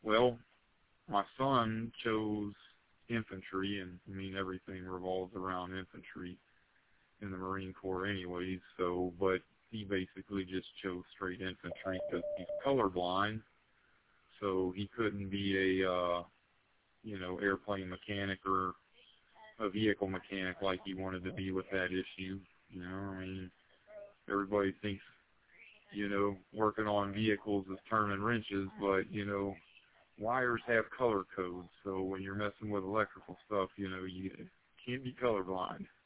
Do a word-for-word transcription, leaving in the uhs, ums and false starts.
Well, my son chose infantry, and I mean everything revolves around infantry in the Marine Corps anyways, so, but he basically just chose straight infantry because he's colorblind, so he couldn't be a, uh, you know, airplane mechanic or a vehicle mechanic like he wanted to be with that issue. You know, I mean, everybody thinks, you know, working on vehicles is turning wrenches, but, you know, wires have color codes, so when you're messing with electrical stuff, you know, you can't be colorblind.